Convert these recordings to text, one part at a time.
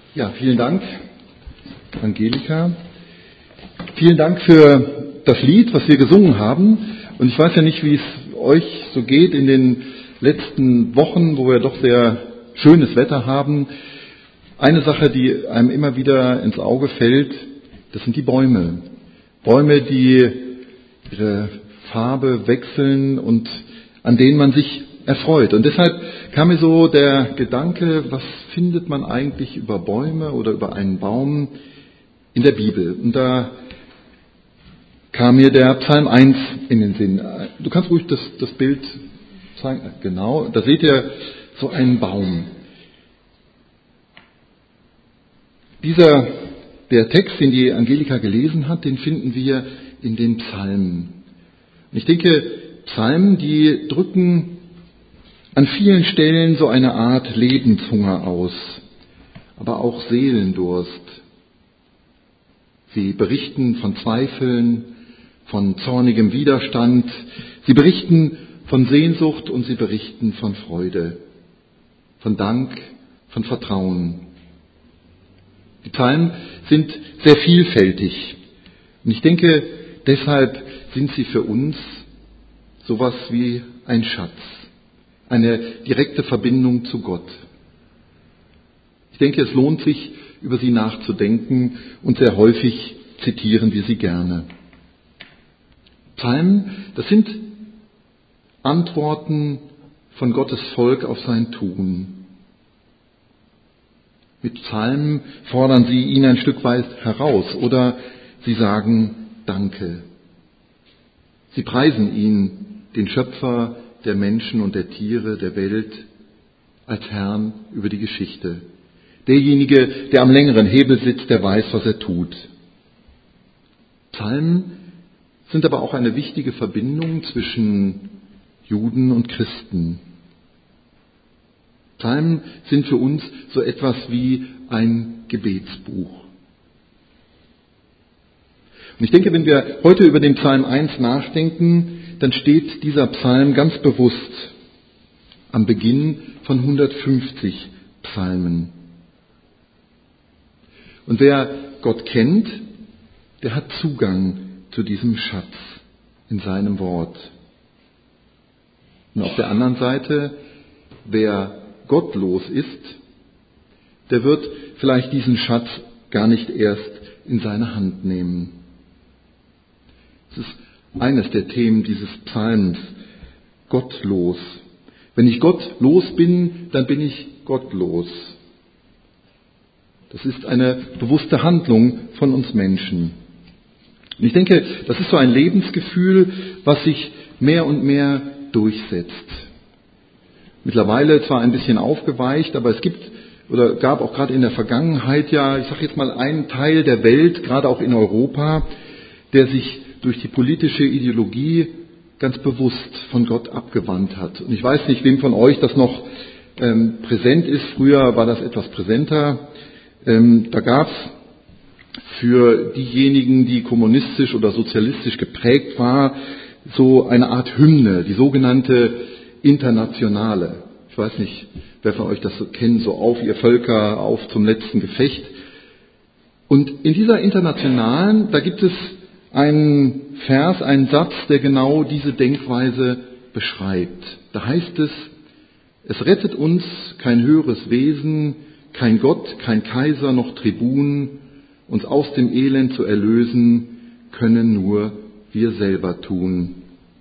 Ja, vielen Dank, Angelika. Vielen Dank für das Lied, was wir gesungen haben. Und ich weiß ja nicht, wie es euch so geht in den letzten Wochen, wo wir doch sehr schönes Wetter haben. Eine Sache, die einem immer wieder ins Auge fällt, das sind die Bäume. Bäume, die ihre Farbe wechseln und an denen man sich erfreut. Und deshalb kam mir so der Gedanke, was findet man eigentlich über Bäume oder über einen Baum in der Bibel? Und da kam mir der Psalm 1 in den Sinn. Du kannst ruhig das Bild zeigen. Genau, da seht ihr so einen Baum. Der Text, den die Angelika gelesen hat, den finden wir in den Psalmen. Und ich denke, Psalmen, die drücken an vielen Stellen so eine Art Lebenshunger aus, aber auch Seelendurst. Sie berichten von Zweifeln, von zornigem Widerstand, sie berichten von Sehnsucht und sie berichten von Freude, von Dank, von Vertrauen. Die Psalmen sind sehr vielfältig und ich denke, deshalb sind sie für uns sowas wie ein Schatz, eine direkte Verbindung zu Gott. Ich denke, es lohnt sich, über sie nachzudenken und sehr häufig zitieren wir sie gerne. Psalmen, das sind Antworten von Gottes Volk auf sein Tun. Mit Psalmen fordern sie ihn ein Stück weit heraus oder sie sagen Danke. Sie preisen ihn, den Schöpfer der Menschen und der Tiere, der Welt, als Herrn über die Geschichte. Derjenige, der am längeren Hebel sitzt, der weiß, was er tut. Psalmen sind aber auch eine wichtige Verbindung zwischen Juden und Christen. Psalmen sind für uns so etwas wie ein Gebetsbuch. Und ich denke, wenn wir heute über den Psalm 1 nachdenken, dann steht dieser Psalm ganz bewusst am Beginn von 150 Psalmen. Und wer Gott kennt, der hat Zugang zu diesem Schatz in seinem Wort. Und auf der anderen Seite, wer gottlos ist, der wird vielleicht diesen Schatz gar nicht erst in seine Hand nehmen. Es ist eines der Themen dieses Psalms, gottlos. Wenn ich gottlos bin, dann bin ich gottlos. Das ist eine bewusste Handlung von uns Menschen. Und ich denke, das ist so ein Lebensgefühl, was sich mehr und mehr durchsetzt. Mittlerweile zwar ein bisschen aufgeweicht, aber es gab auch gerade in der Vergangenheit ja, ich sage jetzt mal, einen Teil der Welt, gerade auch in Europa, der sich durch die politische Ideologie ganz bewusst von Gott abgewandt hat. Und ich weiß nicht, wem von euch das noch präsent ist. Früher war das etwas präsenter. Da gab es für diejenigen, die kommunistisch oder sozialistisch geprägt war, so eine Art Hymne, die sogenannte Internationale. Ich weiß nicht, wer von euch das so kennt, so auf ihr Völker, auf zum letzten Gefecht. Und in dieser Internationalen, da gibt es einen Vers, einen Satz, der genau diese Denkweise beschreibt. Da heißt es, es rettet uns kein höheres Wesen, kein Gott, kein Kaiser noch Tribun, uns aus dem Elend zu erlösen, können nur wir selber tun.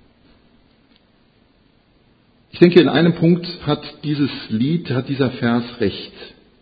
Ich denke, in einem Punkt hat dieser Vers recht.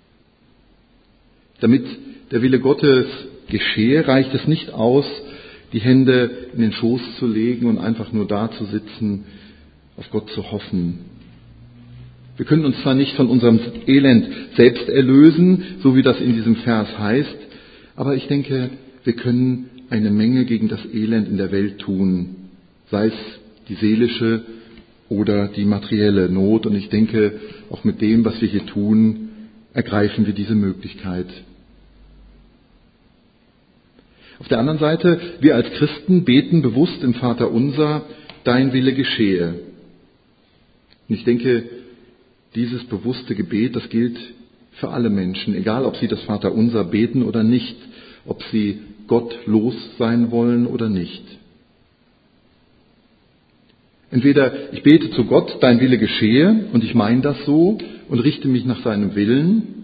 Damit der Wille Gottes geschehe, reicht es nicht aus, die Hände in den Schoß zu legen und einfach nur da zu sitzen, auf Gott zu hoffen. Wir können uns zwar nicht von unserem Elend selbst erlösen, so wie das in diesem Vers heißt, aber ich denke, wir können eine Menge gegen das Elend in der Welt tun, sei es die seelische oder die materielle Not. Und ich denke, auch mit dem, was wir hier tun, ergreifen wir diese Möglichkeit. Auf der anderen Seite, wir als Christen beten bewusst im Vaterunser, dein Wille geschehe. Und ich denke, dieses bewusste Gebet, das gilt für alle Menschen, egal ob sie das Vaterunser beten oder nicht, ob sie gottlos sein wollen oder nicht. Entweder ich bete zu Gott, dein Wille geschehe, und ich meine das so und richte mich nach seinem Willen,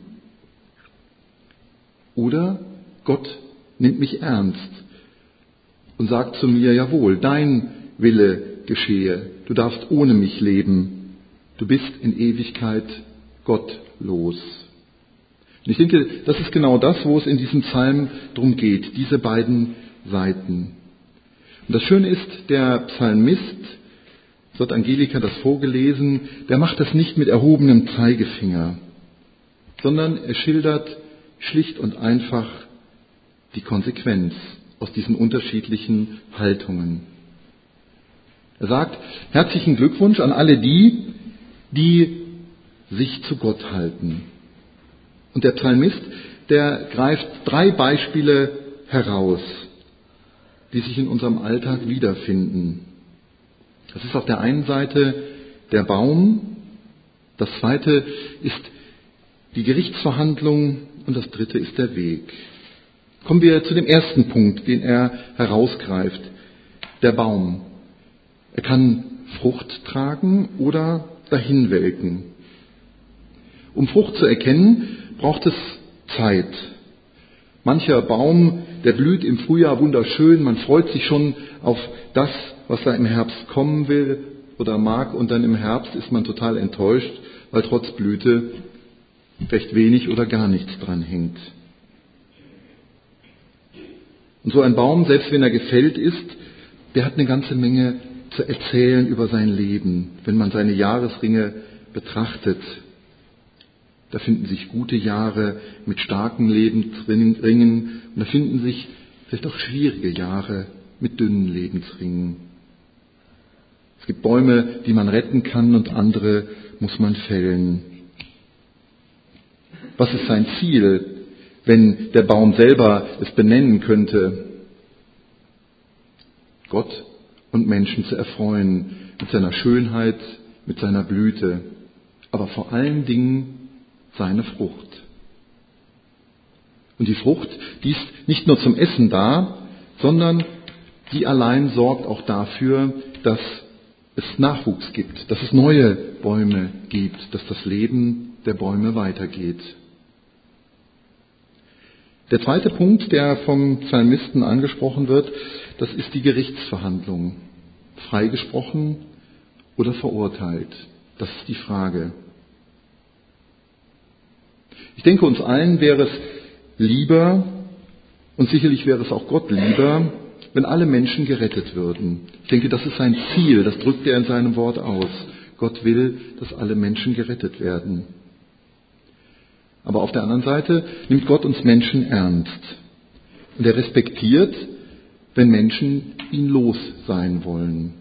oder Gott nimmt mich ernst und sagt zu mir, jawohl, dein Wille geschehe, du darfst ohne mich leben, du bist in Ewigkeit gottlos. Und ich denke, das ist genau das, wo es in diesem Psalm drum geht, diese beiden Seiten. Und das Schöne ist, der Psalmist, so hat Angelika das vorgelesen, der macht das nicht mit erhobenem Zeigefinger, sondern er schildert schlicht und einfach die Konsequenz aus diesen unterschiedlichen Haltungen. Er sagt, herzlichen Glückwunsch an alle die, die sich zu Gott halten. Und der Psalmist, der greift 3 Beispiele heraus, die sich in unserem Alltag wiederfinden. Das ist auf der einen Seite der Baum, das zweite ist die Gerichtsverhandlung und das dritte ist der Weg. Kommen wir zu dem ersten Punkt, den er herausgreift. Der Baum. Er kann Frucht tragen oder dahinwelken. Um Frucht zu erkennen, braucht es Zeit. Mancher Baum, der blüht im Frühjahr wunderschön, man freut sich schon auf das, was da im Herbst kommen will oder mag, und dann im Herbst ist man total enttäuscht, weil trotz Blüte recht wenig oder gar nichts dran hängt. Und so ein Baum, selbst wenn er gefällt ist, der hat eine ganze Menge zu erzählen über sein Leben, wenn man seine Jahresringe betrachtet. Da finden sich gute Jahre mit starken Lebensringen und da finden sich vielleicht auch schwierige Jahre mit dünnen Lebensringen. Es gibt Bäume, die man retten kann, und andere muss man fällen. Was ist sein Ziel, wenn der Baum selber es benennen könnte? Gott und Menschen zu erfreuen mit seiner Schönheit, mit seiner Blüte, aber vor allen Dingen seine Frucht. Und die Frucht, die ist nicht nur zum Essen da, sondern die allein sorgt auch dafür, dass es Nachwuchs gibt, dass es neue Bäume gibt, dass das Leben der Bäume weitergeht. Der zweite Punkt, der vom Psalmisten angesprochen wird, das ist die Gerichtsverhandlung. Freigesprochen oder verurteilt? Das ist die Frage. Ich denke, uns allen wäre es lieber, und sicherlich wäre es auch Gott lieber, wenn alle Menschen gerettet würden. Ich denke, das ist sein Ziel, das drückt er in seinem Wort aus. Gott will, dass alle Menschen gerettet werden. Aber auf der anderen Seite nimmt Gott uns Menschen ernst. Und er respektiert, wenn Menschen ihn los sein wollen.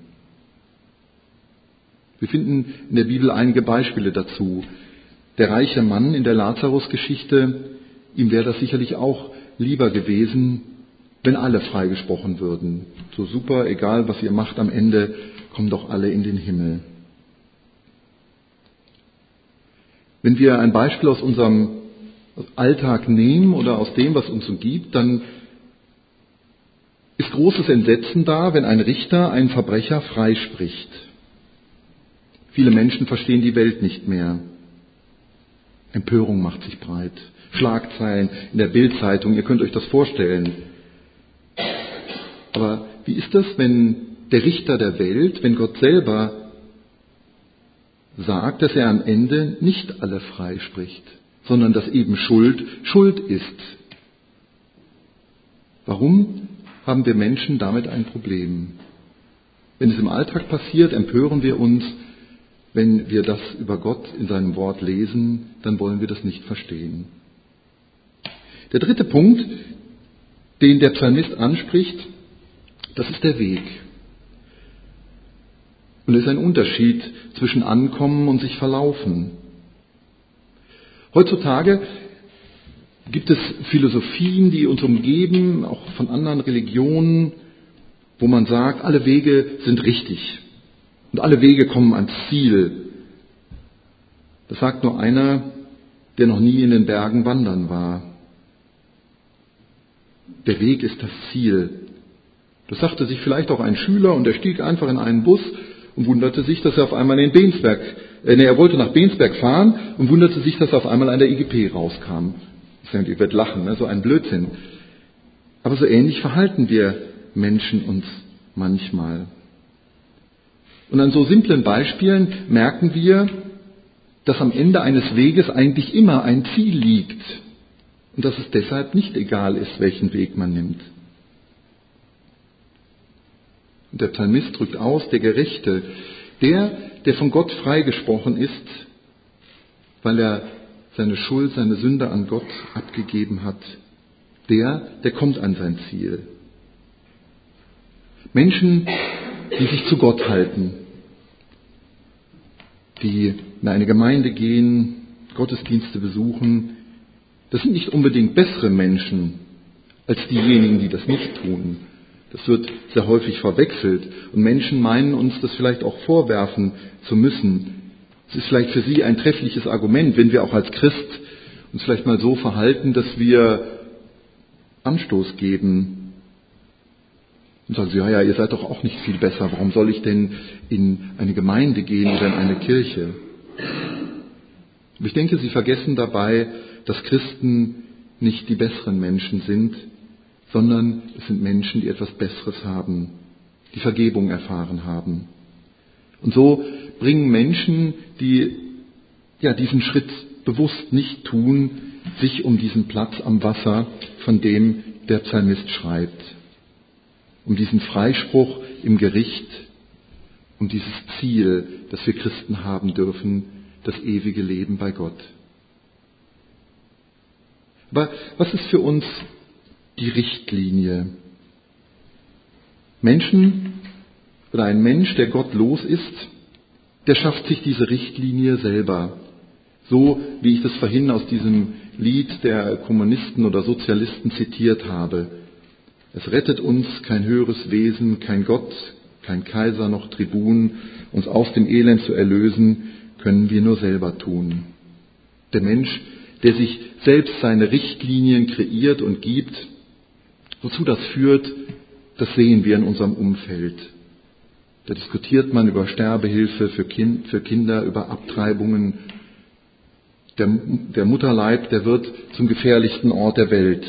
Wir finden in der Bibel einige Beispiele dazu. Der reiche Mann in der Lazarus-Geschichte, ihm wäre das sicherlich auch lieber gewesen, wenn alle freigesprochen würden. So super, egal was ihr macht, am Ende kommen doch alle in den Himmel. Wenn wir ein Beispiel aus unserem Alltag nehmen oder aus dem, was uns so gibt, dann ist großes Entsetzen da, wenn ein Richter einen Verbrecher freispricht. Viele Menschen verstehen die Welt nicht mehr. Empörung macht sich breit. Schlagzeilen in der Bild-Zeitung, ihr könnt euch das vorstellen. Aber wie ist das, wenn der Richter der Welt, wenn Gott selber sagt, dass er am Ende nicht alle freispricht, sondern dass eben Schuld ist? Warum haben wir Menschen damit ein Problem? Wenn es im Alltag passiert, empören wir uns. Wenn wir das über Gott in seinem Wort lesen, dann wollen wir das nicht verstehen. Der dritte Punkt, den der Psalmist anspricht, das ist der Weg. Und es ist ein Unterschied zwischen Ankommen und sich verlaufen. Heutzutage gibt es Philosophien, die uns umgeben, auch von anderen Religionen, wo man sagt, alle Wege sind richtig und alle Wege kommen ans Ziel. Das sagt nur einer, der noch nie in den Bergen wandern war. Der Weg ist das Ziel. Das sagte sich vielleicht auch ein Schüler und er stieg einfach in einen Bus und wunderte sich, dass er auf einmal er wollte nach Bensberg fahren und wunderte sich, dass er auf einmal an der IGP rauskam. Ihr werdet lachen, ne? So ein Blödsinn. Aber so ähnlich verhalten wir Menschen uns manchmal. Und an so simplen Beispielen merken wir, dass am Ende eines Weges eigentlich immer ein Ziel liegt und dass es deshalb nicht egal ist, welchen Weg man nimmt. Und der Psalmist drückt aus, der Gerechte, der von Gott freigesprochen ist, weil er seine Schuld, seine Sünde an Gott abgegeben hat, der kommt an sein Ziel. Menschen, die sich zu Gott halten, die in eine Gemeinde gehen, Gottesdienste besuchen, das sind nicht unbedingt bessere Menschen als diejenigen, die das nicht tun. Das wird sehr häufig verwechselt und Menschen meinen uns das vielleicht auch vorwerfen zu müssen. Es ist vielleicht für sie ein treffliches Argument, wenn wir auch als Christ uns vielleicht mal so verhalten, dass wir Anstoß geben und sagen, ja, ihr seid doch auch nicht viel besser. Warum soll ich denn in eine Gemeinde gehen oder in eine Kirche? Aber ich denke, sie vergessen dabei, dass Christen nicht die besseren Menschen sind, sondern es sind Menschen, die etwas Besseres haben, die Vergebung erfahren haben. Und so bringen Menschen, die diesen Schritt bewusst nicht tun, sich um diesen Platz am Wasser, von dem der Psalmist schreibt, um diesen Freispruch im Gericht, um dieses Ziel, das wir Christen haben dürfen, das ewige Leben bei Gott. Aber was ist für uns die Richtlinie? Ein Mensch, der gottlos ist, der schafft sich diese Richtlinie selber. So wie ich das vorhin aus diesem Lied der Kommunisten oder Sozialisten zitiert habe. Es rettet uns kein höheres Wesen, kein Gott, kein Kaiser noch Tribun. Uns aus dem Elend zu erlösen, können wir nur selber tun. Der Mensch, der sich selbst seine Richtlinien kreiert und gibt, wozu das führt, das sehen wir in unserem Umfeld. Da diskutiert man über Sterbehilfe für Kinder, über Abtreibungen. Der Mutterleib, der wird zum gefährlichsten Ort der Welt.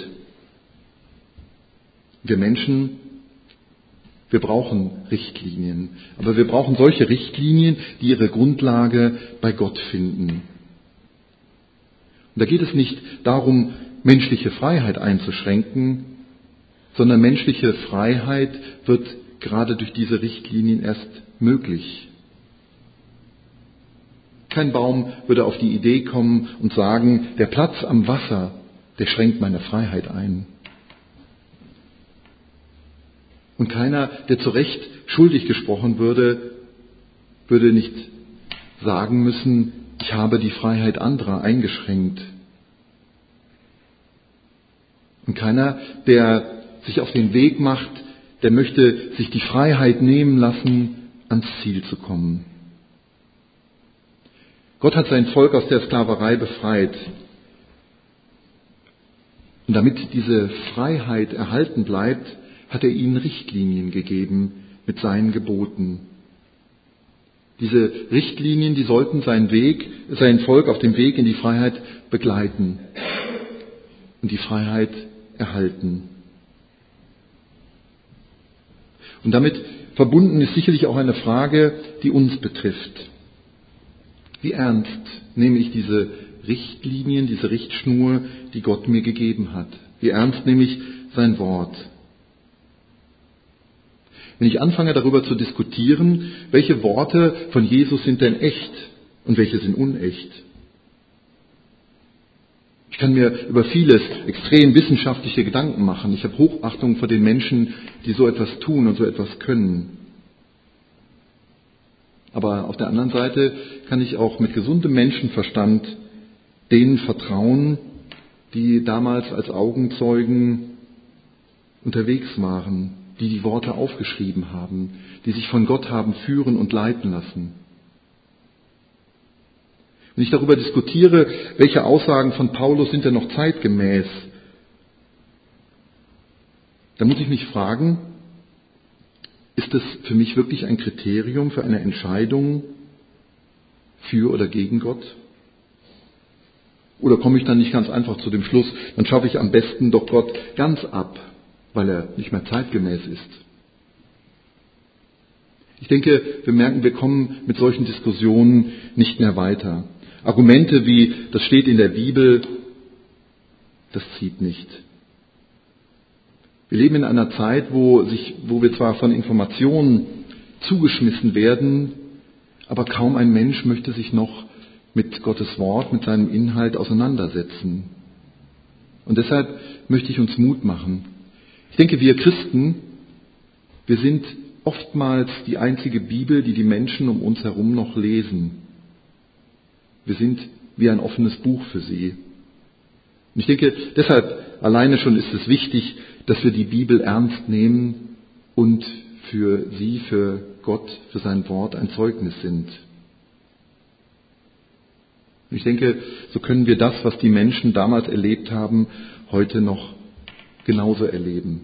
Wir Menschen, wir brauchen Richtlinien. Aber wir brauchen solche Richtlinien, die ihre Grundlage bei Gott finden. Und da geht es nicht darum, menschliche Freiheit einzuschränken, sondern menschliche Freiheit wird gerade durch diese Richtlinien erst möglich. Kein Baum würde auf die Idee kommen und sagen, der Platz am Wasser, der schränkt meine Freiheit ein. Und keiner, der zu Recht schuldig gesprochen würde nicht sagen müssen, ich habe die Freiheit anderer eingeschränkt. Und keiner, der sich auf den Weg macht, der möchte sich die Freiheit nehmen lassen, ans Ziel zu kommen. Gott hat sein Volk aus der Sklaverei befreit. Und damit diese Freiheit erhalten bleibt, hat er ihnen Richtlinien gegeben mit seinen Geboten. Diese Richtlinien, die sollten sein Volk auf dem Weg in die Freiheit begleiten und die Freiheit erhalten. Und damit verbunden ist sicherlich auch eine Frage, die uns betrifft. Wie ernst nehme ich diese Richtlinien, diese Richtschnur, die Gott mir gegeben hat? Wie ernst nehme ich sein Wort? Wenn ich anfange darüber zu diskutieren, welche Worte von Jesus sind denn echt und welche sind unecht? Ich kann mir über vieles extrem wissenschaftliche Gedanken machen. Ich habe Hochachtung vor den Menschen, die so etwas tun und so etwas können. Aber auf der anderen Seite kann ich auch mit gesundem Menschenverstand denen vertrauen, die damals als Augenzeugen unterwegs waren, die die Worte aufgeschrieben haben, die sich von Gott haben führen und leiten lassen. Wenn ich darüber diskutiere, welche Aussagen von Paulus sind denn noch zeitgemäß, dann muss ich mich fragen, ist das für mich wirklich ein Kriterium für eine Entscheidung für oder gegen Gott? Oder komme ich dann nicht ganz einfach zu dem Schluss, dann schaffe ich am besten doch Gott ganz ab, weil er nicht mehr zeitgemäß ist? Ich denke, wir merken, wir kommen mit solchen Diskussionen nicht mehr weiter. Argumente wie, das steht in der Bibel, das zieht nicht. Wir leben in einer Zeit, wo wir zwar von Informationen zugeschmissen werden, aber kaum ein Mensch möchte sich noch mit Gottes Wort, mit seinem Inhalt auseinandersetzen. Und deshalb möchte ich uns Mut machen. Ich denke, wir Christen, wir sind oftmals die einzige Bibel, die die Menschen um uns herum noch lesen. Wir sind wie ein offenes Buch für sie. Und ich denke, deshalb alleine schon ist es wichtig, dass wir die Bibel ernst nehmen und für sie, für Gott, für sein Wort ein Zeugnis sind. Und ich denke, so können wir das, was die Menschen damals erlebt haben, heute noch genauso erleben.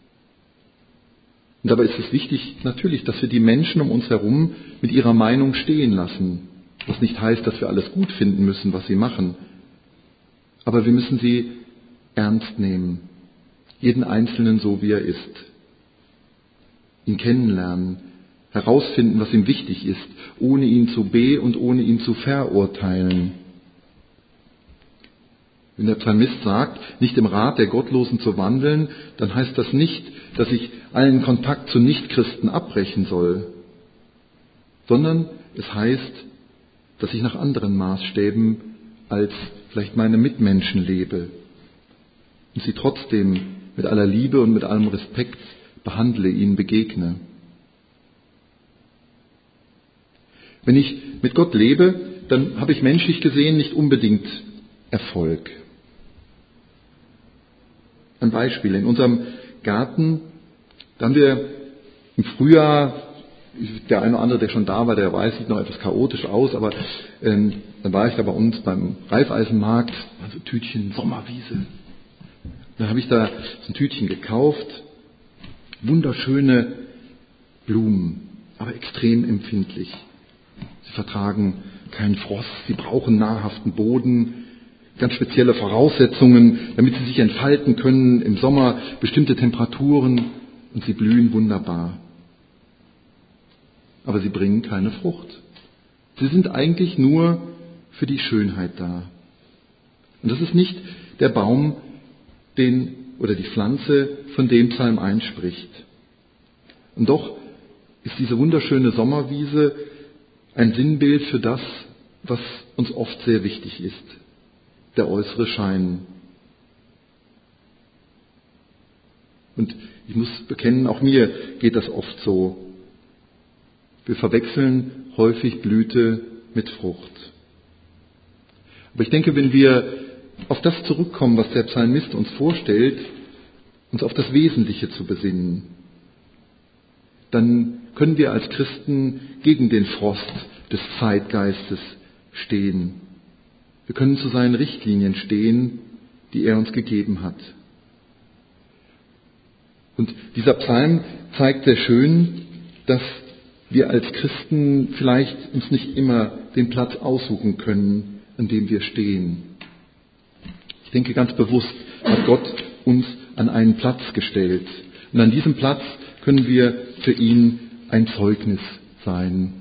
Und dabei ist es wichtig, natürlich, dass wir die Menschen um uns herum mit ihrer Meinung stehen lassen. Was nicht heißt, dass wir alles gut finden müssen, was sie machen. Aber wir müssen sie ernst nehmen. Jeden Einzelnen so, wie er ist. Ihn kennenlernen. Herausfinden, was ihm wichtig ist, ohne ihn zu und ohne ihn zu verurteilen. Wenn der Psalmist sagt, nicht im Rat der Gottlosen zu wandeln, dann heißt das nicht, dass ich allen Kontakt zu Nichtchristen abbrechen soll, sondern es heißt, dass ich nach anderen Maßstäben als vielleicht meine Mitmenschen lebe und sie trotzdem mit aller Liebe und mit allem Respekt behandle, ihnen begegne. Wenn ich mit Gott lebe, dann habe ich menschlich gesehen nicht unbedingt Erfolg. Ein Beispiel. In unserem Garten, da haben wir im Frühjahr, der eine oder andere, der schon da war, der weiß, sieht noch etwas chaotisch aus, aber dann war ich da bei uns beim Raiffeisenmarkt, also Tütchen Sommerwiese. Dann habe ich da so ein Tütchen gekauft, wunderschöne Blumen, aber extrem empfindlich. Sie vertragen keinen Frost, sie brauchen nahrhaften Boden, ganz spezielle Voraussetzungen, damit sie sich entfalten können, im Sommer bestimmte Temperaturen, und sie blühen wunderbar. Aber sie bringen keine Frucht. Sie sind eigentlich nur für die Schönheit da. Und das ist nicht der Baum, oder die Pflanze, von dem Psalm 1 spricht. Und doch ist diese wunderschöne Sommerwiese ein Sinnbild für das, was uns oft sehr wichtig ist, der äußere Schein. Und ich muss bekennen, auch mir geht das oft so. Wir verwechseln häufig Blüte mit Frucht. Aber ich denke, wenn wir auf das zurückkommen, was der Psalmist uns vorstellt, uns auf das Wesentliche zu besinnen, dann können wir als Christen gegen den Frost des Zeitgeistes stehen. Wir können zu seinen Richtlinien stehen, die er uns gegeben hat. Und dieser Psalm zeigt sehr schön, dass wir als Christen vielleicht uns nicht immer den Platz aussuchen können, an dem wir stehen. Ich denke, ganz bewusst hat Gott uns an einen Platz gestellt. Und an diesem Platz können wir für ihn ein Zeugnis sein.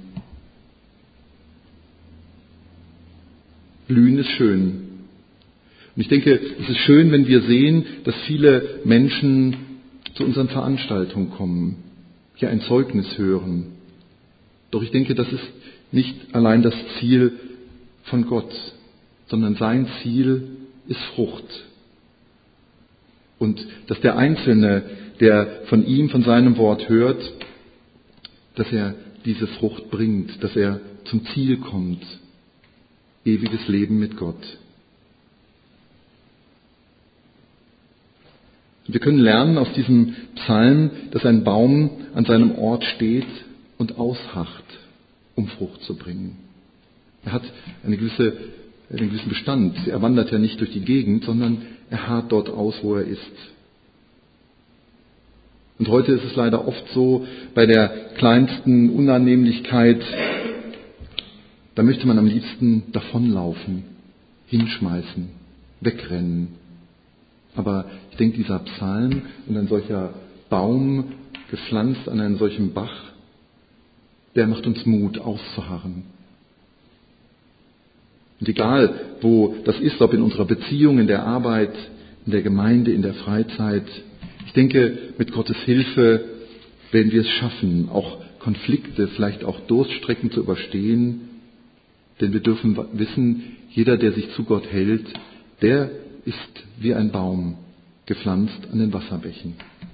Blühen ist schön. Und ich denke, es ist schön, wenn wir sehen, dass viele Menschen zu unseren Veranstaltungen kommen, hier ein Zeugnis hören. Doch ich denke, das ist nicht allein das Ziel von Gott, sondern sein Ziel ist Frucht. Und dass der Einzelne, der von ihm, von seinem Wort hört, dass er diese Frucht bringt, dass er zum Ziel kommt. Ewiges Leben mit Gott. Wir können lernen aus diesem Psalm, dass ein Baum an seinem Ort steht und ausharrt, um Frucht zu bringen. Er hat einen gewissen Bestand. Er wandert ja nicht durch die Gegend, sondern er harrt dort aus, wo er ist. Und heute ist es leider oft so, bei der kleinsten Unannehmlichkeit, da möchte man am liebsten davonlaufen, hinschmeißen, wegrennen. Aber ich denke, dieser Psalm und ein solcher Baum, gepflanzt an einem solchen Bach, der macht uns Mut, auszuharren. Und egal, wo das ist, ob in unserer Beziehung, in der Arbeit, in der Gemeinde, in der Freizeit, ich denke, mit Gottes Hilfe werden wir es schaffen, auch Konflikte, vielleicht auch Durststrecken zu überstehen. Denn wir dürfen wissen, jeder, der sich zu Gott hält, der ist wie ein Baum, gepflanzt an den Wasserbächen.